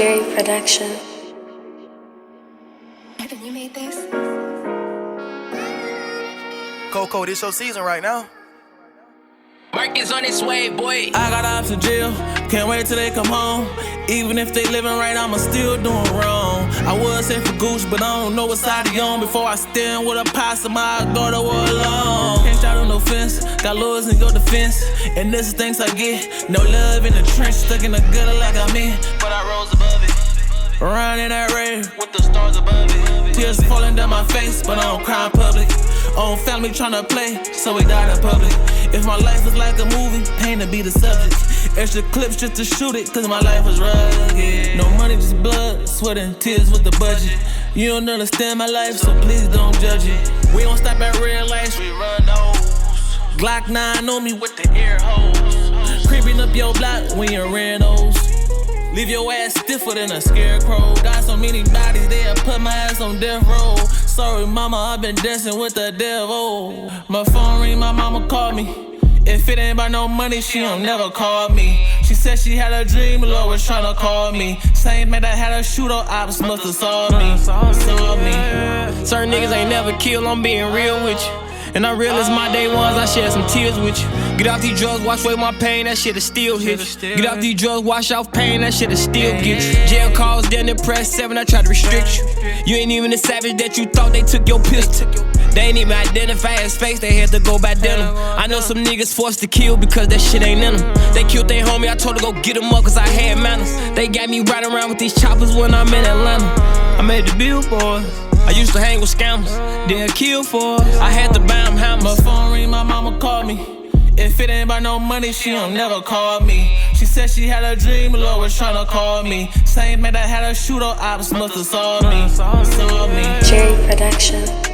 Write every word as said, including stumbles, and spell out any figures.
Jerry Production. You made this? Coco, this your season right now. Mark is on its way, boy. I got ops in jail, can't wait till they come home. Even if they living right, I'ma still doing wrong. I was safe for Gucci, but I don't know what side they on. Before I stand with a possum, I go to war alone. Can't shout on no fence, got lawyers in your defense. And this is things I get, no love in the trench, stuck in the gutter like I'm in. But I rose above it, around in that rave, with the stars above it. Tears falling down my face, but I don't cry in public. Own family tryna play, so we died in public. If my life was like a movie, pain to be the subject. Extra clips just to shoot it, cause my life was rugged. No money, just blood, sweat and tears with the budget. You don't understand my life, so please don't judge it. We don't stop at red lights, we run those. Glock nine on me with the air hose. Creeping up your block when you're ran those. Leave your ass stiffer than a scarecrow. Got so many bodies there, put my ass on death row. Sorry mama, I've been dancing with the devil. My phone ring, my mama called me. If it ain't about no money, she don't never call me. She said she had a dream, the Lord was tryna call me. Same man that had a shooter, ops musta saw me. Saw me. Certain niggas ain't never killed, I'm being real with you. And I realize my day ones, I shed some tears with you. Get off these drugs, wash away my pain, that shit'll still hit you. Get off these drugs, wash off pain, that shit'll still get you. Jail calls, then the press seven, I try to restrict you. You ain't even the savage that you thought they took your pistol. They ain't even identify his face, they had to go by denim. I know some niggas forced to kill because that shit ain't in them. They killed their homie, I told her go get him up cause I had manners. They got me riding around with these choppers when I'm in Atlanta. I made the billboard. I used to hang with scammers, then kill for us. I had to buy them hammers. My phone ring, my mama called me. If it ain't about no money, she don't never call me. She said she had a dream, the Lord was tryna call me. Same man that had a shooter, ops musta saw me. Saw me. Jerry Production.